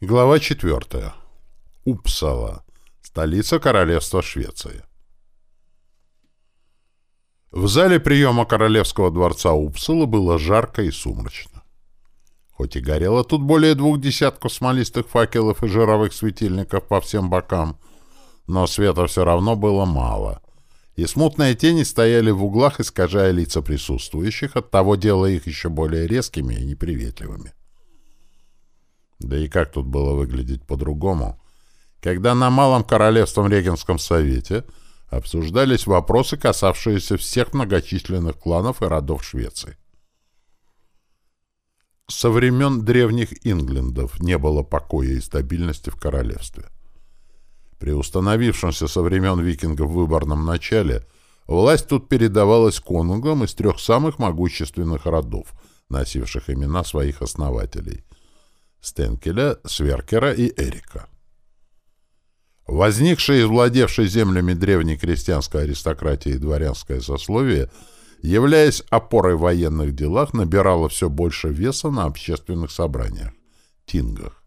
Глава 4. Упсала. Столица Королевства Швеции. В зале приема Королевского дворца Упсала было жарко и сумрачно. Хоть и горело тут более 20 смолистых факелов и жировых светильников по всем бокам, но света все равно было мало, и смутные тени стояли в углах, искажая лица присутствующих, оттого делая их еще более резкими и неприветливыми. Да и как тут было выглядеть по-другому, когда на Малом Королевском Регенском совете обсуждались вопросы, касавшиеся всех многочисленных кланов и родов Швеции. Со времен древних Инглендов не было покоя и стабильности в королевстве. При установившемся со времен викингов выборном начале власть тут передавалась конунгам из 3 самых могущественных родов, носивших имена своих основателей — Стенкеля, Сверкера и Эрика. Возникшее и владевшее землями древней крестьянской аристократии и дворянское сословие, являясь опорой в военных делах, набирало все больше веса на общественных собраниях — тингах.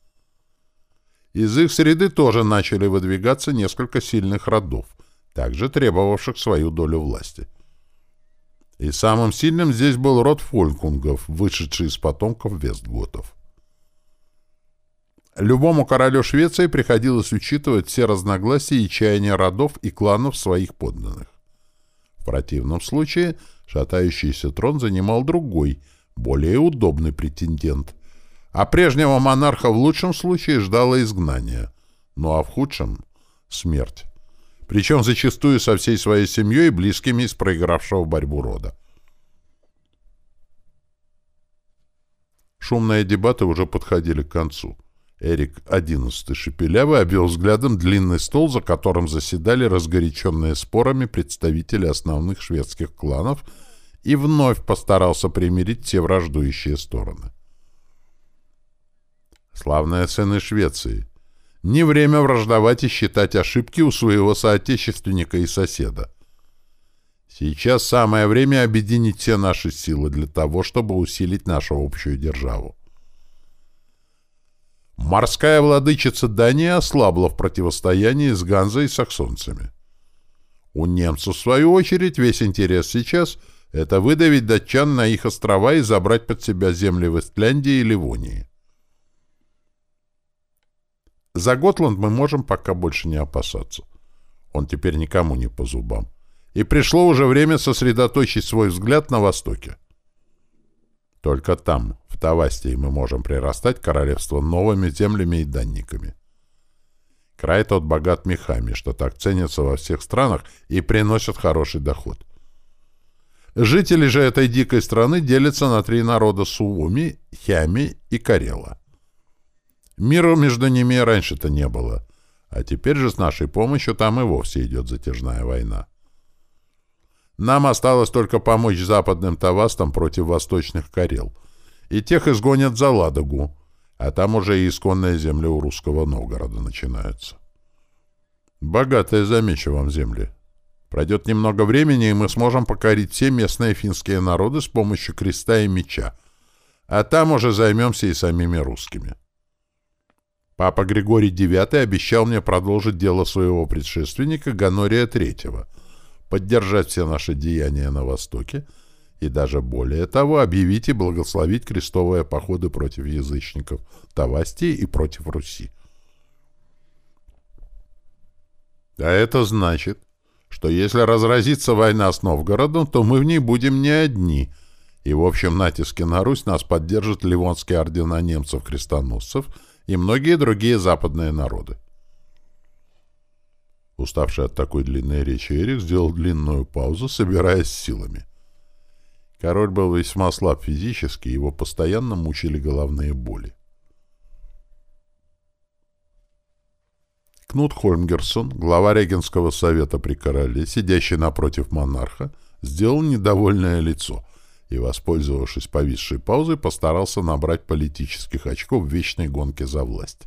Из их среды тоже начали выдвигаться несколько сильных родов, также требовавших свою долю власти. И самым сильным здесь был род фолькунгов, вышедший из потомков вестготов. Любому королю Швеции приходилось учитывать все разногласия и чаяния родов и кланов своих подданных. В противном случае шатающийся трон занимал другой, более удобный претендент, а прежнего монарха в лучшем случае ждало изгнание, ну а в худшем — смерть, причем зачастую со всей своей семьей и близкими из проигравшего борьбу рода. Шумные дебаты уже подходили к концу. Эрик XI Шепелявый обвел взглядом длинный стол, за которым заседали разгоряченные спорами представители основных шведских кланов, и вновь постарался примирить все враждующие стороны. Славные сыны Швеции! Не время враждовать и считать ошибки у своего соотечественника и соседа. Сейчас самое время объединить все наши силы для того, чтобы усилить нашу общую державу. Морская владычица Дании ослабла в противостоянии с Ганзой и саксонцами. У немцев, в свою очередь, весь интерес сейчас — это выдавить датчан на их острова и забрать под себя земли в Эстляндии и Ливонии. За Готланд мы можем пока больше не опасаться. Он теперь никому не по зубам. И пришло уже время сосредоточить свой взгляд на Востоке. Только там, в Тавастии, мы можем прирастать королевство новыми землями и данниками. Край тот богат мехами, что так ценятся во всех странах и приносят хороший доход. Жители же этой дикой страны делятся на 3 народа — Суоми, Хями и Карела. Мира между ними раньше-то не было, а теперь же с нашей помощью там и вовсе идет затяжная война. Нам осталось только помочь западным Тавастам против восточных Карел, и тех изгонят за Ладогу, а там уже и исконные земли у русского Новгорода начинаются. Богатые, замечу вам, земли. Пройдет немного времени, и мы сможем покорить все местные финские народы с помощью креста и меча, а там уже займемся и самими русскими. Папа Григорий IX обещал мне продолжить дело своего предшественника Гонория III, поддержать все наши деяния на Востоке и даже более того объявить и благословить крестовые походы против язычников Тавастии и против Руси. А это значит, что если разразится война с Новгородом, то мы в ней будем не одни, и в общем натиске на Русь нас поддержат ливонские ордена немцев-крестоносцев и многие другие западные народы. Уставший от такой длинной речи, Эрик сделал длинную паузу, собираясь силами. Король был весьма слаб физически, его постоянно мучили головные боли. Кнут Хольмгерсон, глава Регенского совета при короле, сидящий напротив монарха, сделал недовольное лицо и, воспользовавшись повисшей паузой, постарался набрать политических очков в вечной гонке за власть.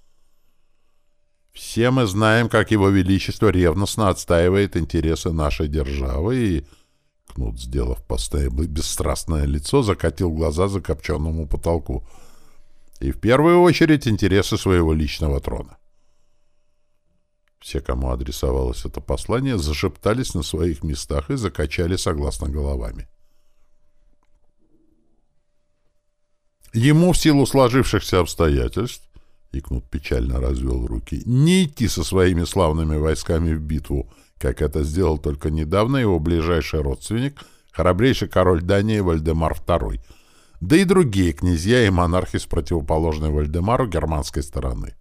Все мы знаем, как его величество ревностно отстаивает интересы нашей державы, и Кнут, сделав постоянно бесстрастное лицо, закатил глаза закопченному потолку. и в первую очередь интересы своего личного трона. Все, кому адресовалось это послание, зашептались на своих местах и закачали согласно головами. Ему в силу сложившихся обстоятельств, и Кнут печально развел руки, не идти со своими славными войсками в битву, как это сделал только недавно его ближайший родственник, храбрейший король Дании Вальдемар II, да и другие князья и монархи с противоположной Вальдемару германской стороны.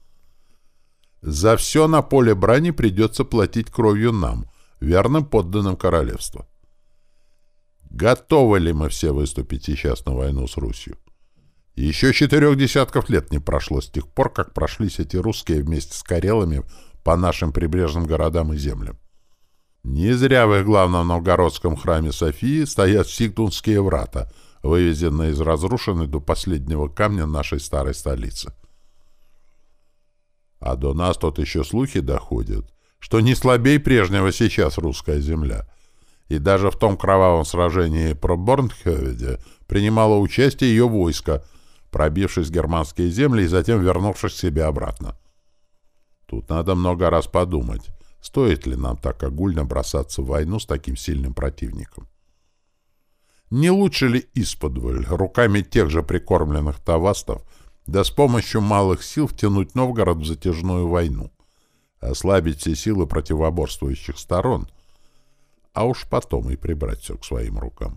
За все на поле брани придется платить кровью нам, верным подданным королевства. Готовы ли мы все выступить сейчас на войну с Русью? Еще 4 десятков лет не прошло с тех пор, как прошлись эти русские вместе с карелами по нашим прибрежным городам и землям. Не зря в их главном новгородском храме Софии стоят Сигтунские врата, вывезенные из разрушенной до последнего камня нашей старой столицы. А до нас тут еще слухи доходят, что не слабей прежнего сейчас русская земля. И даже в том кровавом сражении про Борнхёведе принимало участие ее войско, пробившись в германские земли и затем вернувшись к себе обратно. Тут надо много раз подумать, стоит ли нам так огульно бросаться в войну с таким сильным противником. Не лучше ли исподволь, руками тех же прикормленных тавастов, да с помощью малых сил втянуть Новгород в затяжную войну, ослабить все силы противоборствующих сторон, а уж потом и прибрать все к своим рукам?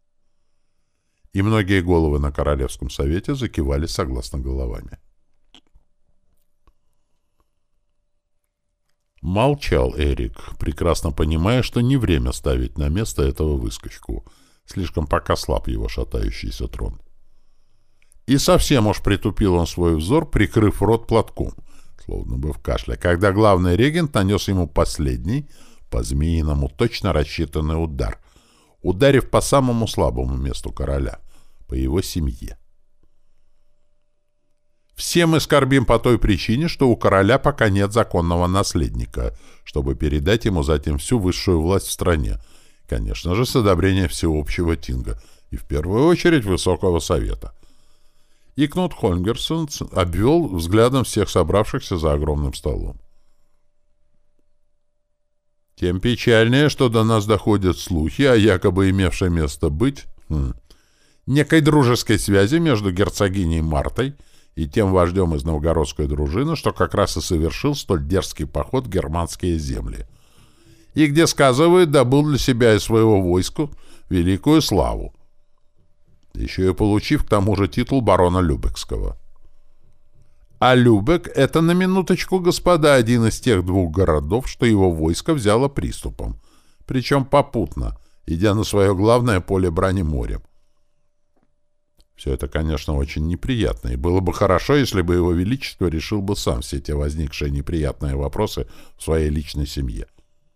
И многие головы на Королевском совете закивали согласно головами. Молчал Эрик, прекрасно понимая, что не время ставить на место этого выскочку, слишком пока слаб его шатающийся трон. И совсем уж притупил он свой взор, прикрыв рот платком, словно бы в кашле, когда главный регент нанес ему последний, по-змеиному точно рассчитанный удар, ударив по самому слабому месту короля, по его семье. Все мы скорбим по той причине, что у короля пока нет законного наследника, чтобы передать ему затем всю высшую власть в стране, конечно же, с одобрения всеобщего тинга и в первую очередь Высокого Совета. И Кнут Хольмгерсон обвел взглядом всех собравшихся за огромным столом. Тем печальнее, что до нас доходят слухи о якобы имевшей место быть некой дружеской связи между герцогиней Мартой и тем вождем из новгородской дружины, что как раз и совершил столь дерзкий поход в германские земли, и где, сказывает, добыл для себя и своего войска великую славу, еще и получив к тому же титул барона Любекского. А Любек — это, на минуточку, господа, один из тех 2 городов, что его войско взяло приступом, причем попутно, идя на свое главное поле брани морем. Все это, конечно, очень неприятно, и было бы хорошо, если бы его величество решил бы сам все те возникшие неприятные вопросы в своей личной семье.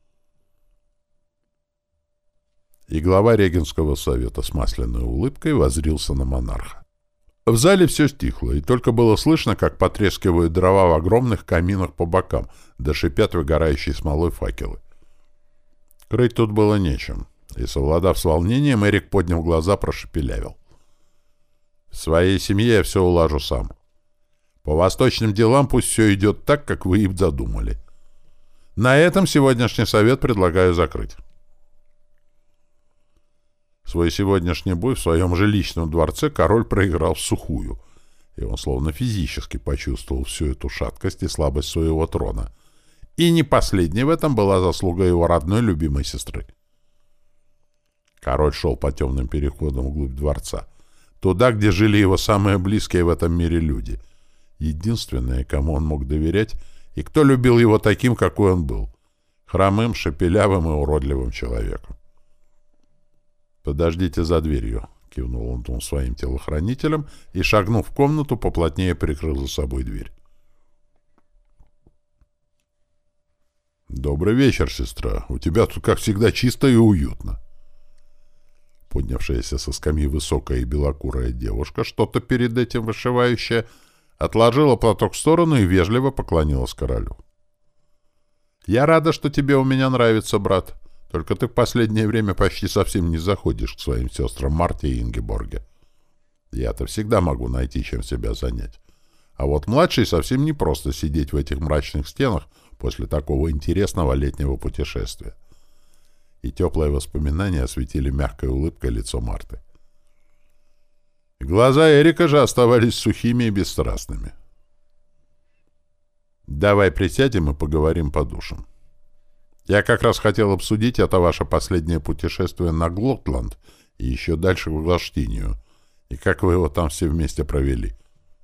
И глава регентского совета с масляной улыбкой воззрился на монарха. В зале все стихло, и только было слышно, как потрескивают дрова в огромных каминах по бокам, да шипят выгорающие смолой факелы. Крыть тут было нечем, и, совладав с волнением, Эрик, подняв глаза, прошепелявил. В своей семье я все улажу сам. По восточным делам пусть все идет так, как вы и задумали. На этом сегодняшний совет предлагаю закрыть. Свой сегодняшний бой в своем жилищном дворце король проиграл всухую, и он словно физически почувствовал всю эту шаткость и слабость своего трона. И не последней в этом была заслуга его родной любимой сестры. Король шел по темным переходам вглубь дворца, туда, где жили его самые близкие в этом мире люди, единственные, кому он мог доверять, и кто любил его таким, какой он был, хромым, шепелявым и уродливым человеком. «Подождите за дверью», — кивнул он своим телохранителям и, шагнув в комнату, поплотнее прикрыл за собой дверь. «Добрый вечер, сестра. У тебя тут, как всегда, чисто и уютно». Поднявшаяся со скамьи высокая и белокурая девушка, что-то перед этим вышивающая, отложила платок в сторону и вежливо поклонилась королю. «Я рада, что тебе у меня нравится, брат. Только ты в последнее время почти совсем не заходишь к своим сестрам Марте и Ингеборге. Я-то всегда могу найти, чем себя занять. А вот младший совсем не просто сидеть в этих мрачных стенах после такого интересного летнего путешествия. И теплые воспоминания осветили мягкой улыбкой лицо Марты. Глаза Эрика же оставались сухими и бесстрастными. «Давай присядем и поговорим по душам. Я как раз хотел обсудить это ваше последнее путешествие на Готланд и еще дальше в Глаштинию, и как вы его там все вместе провели».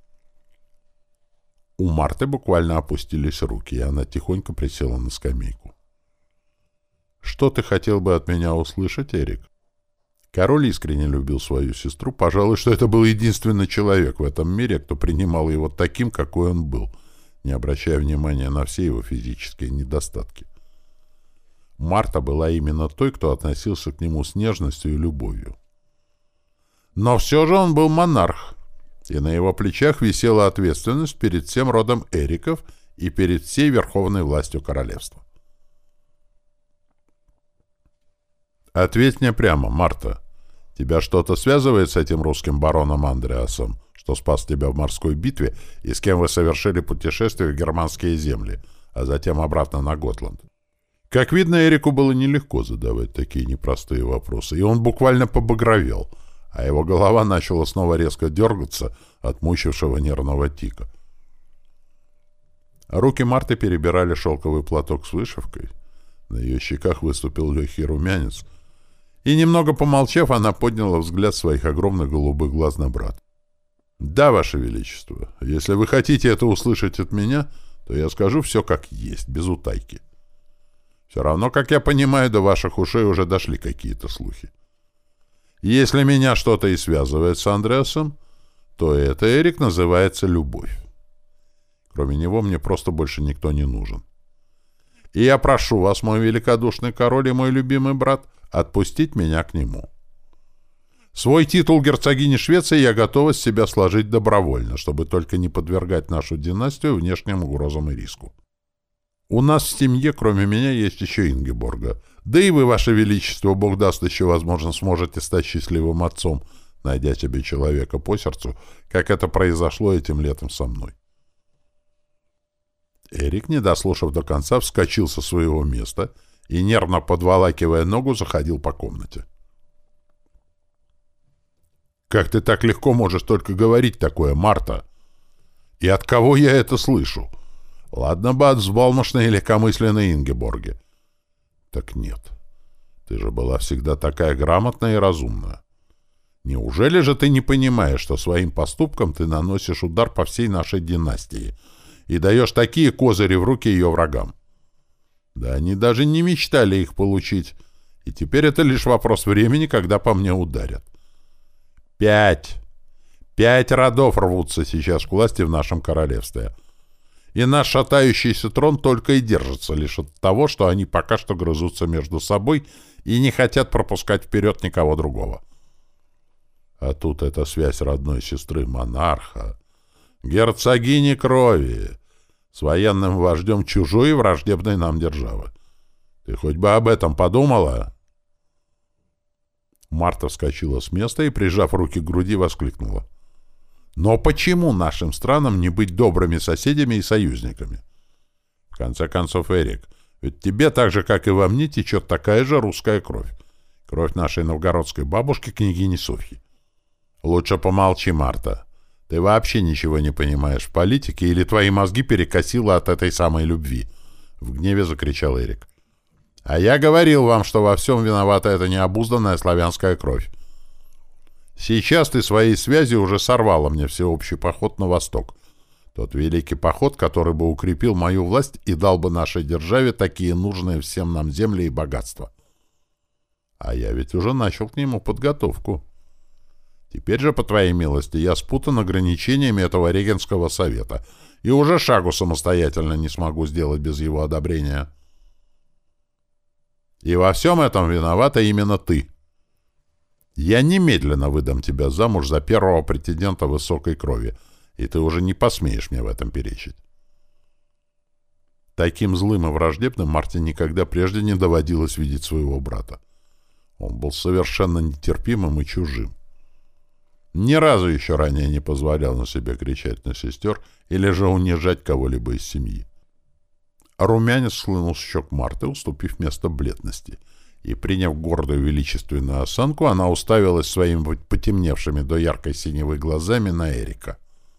У Марты буквально опустились руки, и она тихонько присела на скамейку. «Что ты хотел бы от меня услышать, Эрик?» Король искренне любил свою сестру. Пожалуй, что это был единственный человек в этом мире, кто принимал его таким, какой он был, не обращая внимания на все его физические недостатки. Марта была именно той, кто относился к нему с нежностью и любовью. Но все же он был монарх, и на его плечах висела ответственность перед всем родом Эриков и перед всей верховной властью королевства. «Ответь мне прямо, Марта. Тебя что-то связывает с этим русским бароном Андреасом, что спас тебя в морской битве и с кем вы совершили путешествие в германские земли, а затем обратно на Готланд?» Как видно, Эрику было нелегко задавать такие непростые вопросы, и он буквально побагровел, а его голова начала снова резко дергаться от мучившего нервного тика. Руки Марты перебирали шелковый платок с вышивкой, на ее щеках выступил легкий румянец, и, немного помолчав, она подняла взгляд своих огромных голубых глаз на брата. «Да, Ваше Величество, если вы хотите это услышать от меня, то я скажу все как есть, без утайки. Все равно, как я понимаю, до ваших ушей уже дошли какие-то слухи. Если меня что-то и связывает с Андреасом, то это, Эрик, называется любовь. Кроме него мне просто больше никто не нужен. И я прошу вас, мой великодушный король и мой любимый брат, отпустить меня к нему. Свой титул герцогини Швеции я готова с себя сложить добровольно, чтобы только не подвергать нашу династию внешним угрозам и риску. У нас в семье, кроме меня, есть еще Ингеборга. Да и вы, Ваше Величество, Бог даст, еще, возможно, сможете стать счастливым отцом, найдя себе человека по сердцу, как это произошло этим летом со мной». Эрик, не дослушав до конца, вскочил со своего места и, нервно подволакивая ногу, заходил по комнате. «Как ты так легко можешь только говорить такое, Марта? И от кого я это слышу? Ладно бы от взбалмошной и легкомысленной Ингеборги. Так нет. Ты же была всегда такая грамотная и разумная. Неужели же ты не понимаешь, что своим поступком ты наносишь удар по всей нашей династии и даешь такие козыри в руки ее врагам? Да они даже не мечтали их получить, и теперь это лишь вопрос времени, когда по мне ударят. 5 родов рвутся сейчас к власти в нашем королевстве. И наш шатающийся трон только и держится лишь от того, что они пока что грызутся между собой и не хотят пропускать вперед никого другого. А тут эта связь родной сестры монарха, герцогини крови, с военным вождем чужой и враждебной нам державы. Ты хоть бы об этом подумала?» Марта вскочила с места и, прижав руки к груди, воскликнула: «Но почему нашим странам не быть добрыми соседями и союзниками? В конце концов, Эрик, ведь тебе так же, как и во мне, течет такая же русская кровь. Кровь нашей новгородской бабушки, княгини Софьи. Лучше помолчи, Марта. Ты вообще ничего не понимаешь в политике, или твои мозги перекосило от этой самой любви?» — в гневе закричал Эрик. «А я говорил вам, что во всем виновата эта необузданная славянская кровь. Сейчас ты своей связью уже сорвала мне всеобщий поход на восток. Тот великий поход, который бы укрепил мою власть и дал бы нашей державе такие нужные всем нам земли и богатства. А я ведь уже начал к нему подготовку. Теперь же, по твоей милости, я спутан ограничениями этого регенского совета и уже шагу самостоятельно не смогу сделать без его одобрения. И во всем этом виновата именно ты. Я немедленно выдам тебя замуж за первого претендента высокой крови, и ты уже не посмеешь мне в этом перечить». Таким злым и враждебным Марте никогда прежде не доводилось видеть своего брата. Он был совершенно нетерпимым и чужим. Ни разу еще ранее не позволял на себе кричать на сестер или же унижать кого-либо из семьи. Румянец схлынул с щек Марты, уступив место бледности, и, приняв гордую величественную осанку, она уставилась своими потемневшими до яркой синевой глазами на Эрика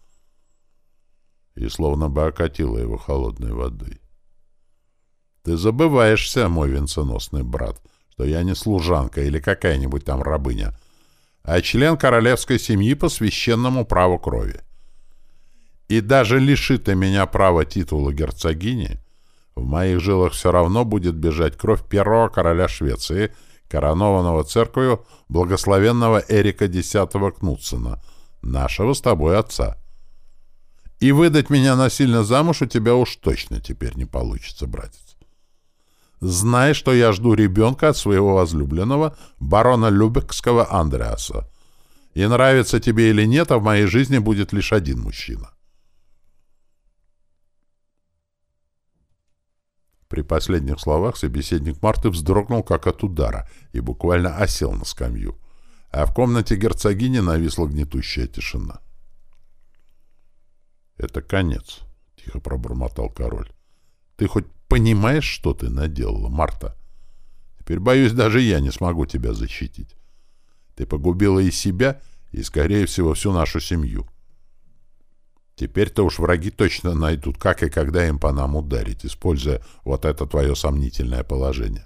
и словно бы окатила его холодной водой. «Ты забываешься, мой венценосный брат, что я не служанка или какая-нибудь там рабыня, а член королевской семьи по священному праву крови. И даже лиши ты меня права титула герцогини, в моих жилах все равно будет бежать кровь первого короля Швеции, коронованного церковью благословенного Эрика X Кнутсена, нашего с тобой отца. И выдать меня насильно замуж у тебя уж точно теперь не получится, братец. Знай, что я жду ребенка от своего возлюбленного, барона Любекского Андреаса. И нравится тебе или нет, а в моей жизни будет лишь один мужчина». При последних словах собеседник Марты вздрогнул как от удара и буквально осел на скамью, а в комнате герцогини нависла гнетущая тишина. «Это конец», — тихо пробормотал король. «Ты хоть понимаешь, что ты наделала, Марта? Теперь, боюсь, даже я не смогу тебя защитить. Ты погубила и себя, и, скорее всего, всю нашу семью. Теперь-то уж враги точно найдут, как и когда им по нам ударить, используя вот это твое сомнительное положение.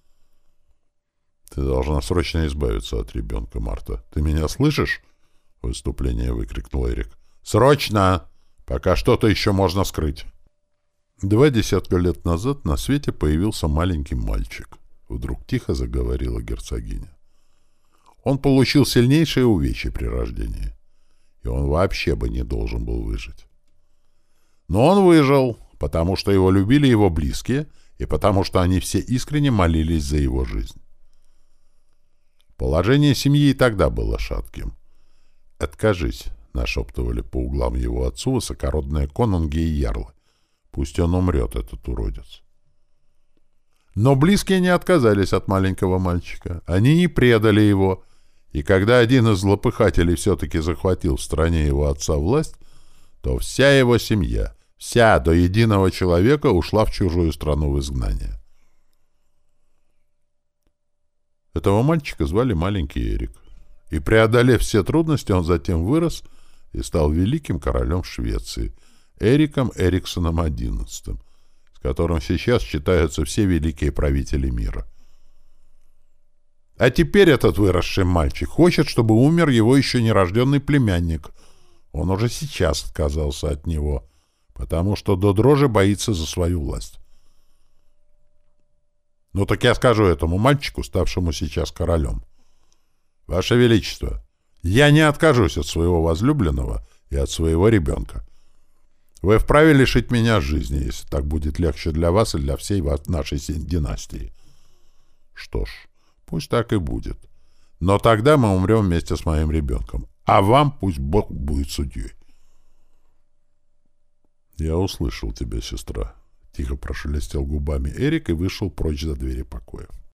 Ты должна срочно избавиться от ребенка, Марта. Ты меня слышишь?» — в выступлении выкрикнул Эрик. «Срочно! Пока что-то еще можно скрыть». 20 лет назад на свете появился маленький мальчик. Вдруг тихо заговорила герцогиня. Он получил сильнейшее увечье при рождении. И он вообще бы не должен был выжить. Но он выжил, потому что его любили его близкие, и потому что они все искренне молились за его жизнь. Положение семьи и тогда было шатким. «Откажись», — нашептывали по углам его отцу высокородные конунги и ярлы. «Пусть он умрет, этот уродец». Но близкие не отказались от маленького мальчика. Они не предали его. И когда один из злопыхателей все-таки захватил в стране его отца власть, то вся его семья, вся до единого человека, ушла в чужую страну в изгнание. Этого мальчика звали маленький Эрик. И, преодолев все трудности, он затем вырос и стал великим королем Швеции, Эриком Эриксоном XI, с которым сейчас считаются все великие правители мира. А теперь этот выросший мальчик хочет, чтобы умер его еще нерожденный племянник. Он уже сейчас отказался от него, потому что до дрожи боится за свою власть. Ну так я скажу этому мальчику, ставшему сейчас королем: «Ваше Величество, я не откажусь от своего возлюбленного и от своего ребенка. Вы вправе лишить меня жизни, если так будет легче для вас и для всей нашей династии». Что ж, пусть так и будет. Но тогда мы умрем вместе с моим ребенком. А вам пусть Бог будет судьей. «Я услышал тебя, сестра», — тихо прошелестел губами Эрик и вышел прочь за двери покоя.